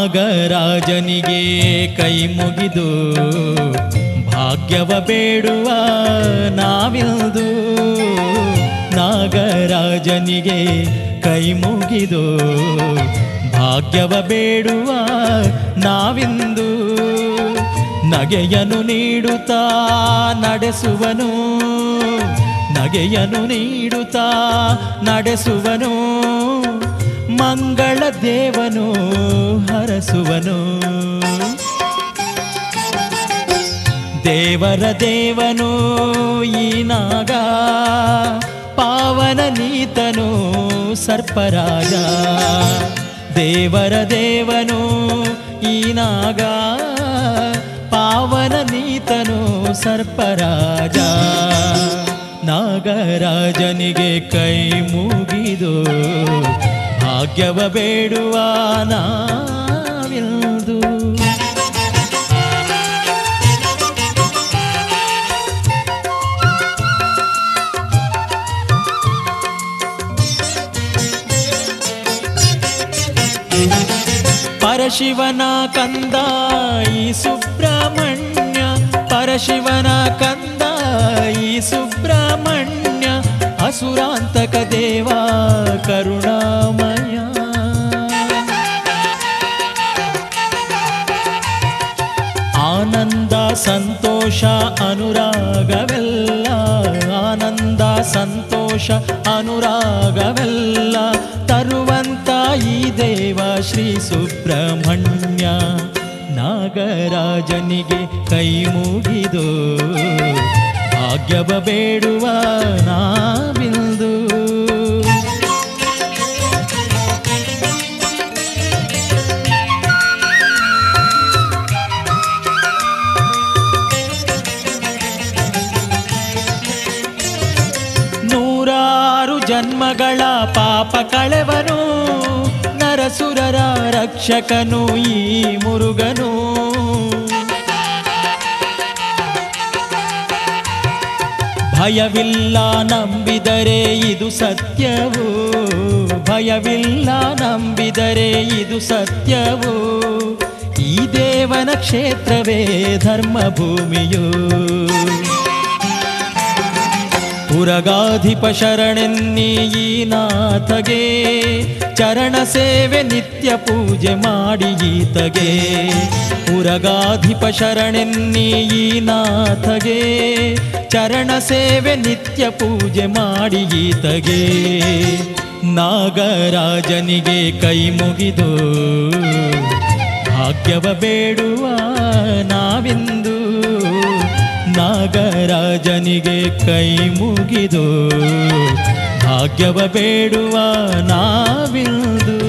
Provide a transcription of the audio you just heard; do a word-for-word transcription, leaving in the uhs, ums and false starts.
ನಾಗರಾಜನಿಗೆ ಕೈ ಮುಗಿದು ಭಾಗ್ಯವ ಬೇಡುವ ನಾವಿಲ್ದು. ನಾಗರಾಜನಿಗೆ ಕೈ ಮುಗಿದು ಭಾಗ್ಯವ ಬೇಡುವ ನಾವಿಂದು. ನಗೆಯನು ನೀಡುತ್ತಾ ನಡೆಸುವನು, ನಗೆಯನು ನೀಡುತ್ತಾ ನಡೆಸುವನು. ಮಂಗಳ ದೇವನು ಹರಸುವನು. ದೇವರ ದೇವನು ಈ ನಾಗ, ಪಾವನ ನೀತನು ಸರ್ಪರಾಜ. ದೇವರ ದೇವನು ಈ ನಾಗ, ಪಾವನ ನೀತನು ಸರ್ಪರಾಜ. ನಾಗರಾಜನಿಗೆ ಕೈ ಮುಗಿದು ಭಾಗ್ಯವ ಬೇಡುವ ನಾವಿಲ್ದು. ಪರಶಿವನ ಕಂದ ಈ ಸುಬ್ರಹ್ಮಣ್ಯ, ಪರಶಿವನ ಕಂದ ಈ ಸುಬ್ರಹ್ಮಣ್ಯ. ಅಸುರಾಂತಕ ದೇವ ಕರುಣಾಮಯ. ಆನಂದ ಸಂತೋಷ ಅನುರಾಗವೆಲ್ಲ, ಆನಂದ ಸಂತೋಷ ಅನುರಾಗವೆಲ್ಲ ತರುವಂತ ಈ ದೇವ ಶ್ರೀ ಸುಬ್ರಹ್ಮಣ್ಯ. ನಾಗರಾಜನಿಗೆ ಕೈ ಮುಗಿದು ಭಾಗ್ಯವ ಬೇಡುವ ನಾವಿಲ್ದು. ನೂರಾರು ಜನ್ಮಗಳ ಪಾಪ ಕಳೆವನು, ನರಸುರರ ರಕ್ಷಕನು ಈ ಮುರುಗನು. ಭಯವಿಲ್ಲ ನಂಬಿದರೆ ಇದು ಸತ್ಯವು, ಭಯವಿಲ್ಲ ನಂಬಿದರೆ ಇದು ಸತ್ಯವು. ಈ ದೇವನ ಕ್ಷೇತ್ರವೇ ಧರ್ಮಭೂಮಿಯು. ಪುರಗಾಧಿಪ ಶರಣೆನ್ನಿ ಈ ನಾಥಗೆ, ಚರಣ ಸೇವೆ ನಿತ್ಯ ಪೂಜೆ ಮಾಡಿ ಈತಗೆ. ಪುರಗಾಧಿಪ ಶರಣೆನ್ನಿ ಈ ನಾಥಗೆ, ಚರಣ ಸೇವೆ ನಿತ್ಯ ಪೂಜೆ ಮಾಡಿ ಈತಗೆ. ನಾಗರಾಜನಿಗೆ ಕೈ ಮುಗಿದು ಭಾಗ್ಯವ ಬೇಡುವ ನಾವಿಂದು. ನಾಗರಾಜನಿಗೆ ಕೈ ಮುಗಿದು ಭಾಗ್ಯವ ಬೇಡುವ ನಾವಿಲ್ದು.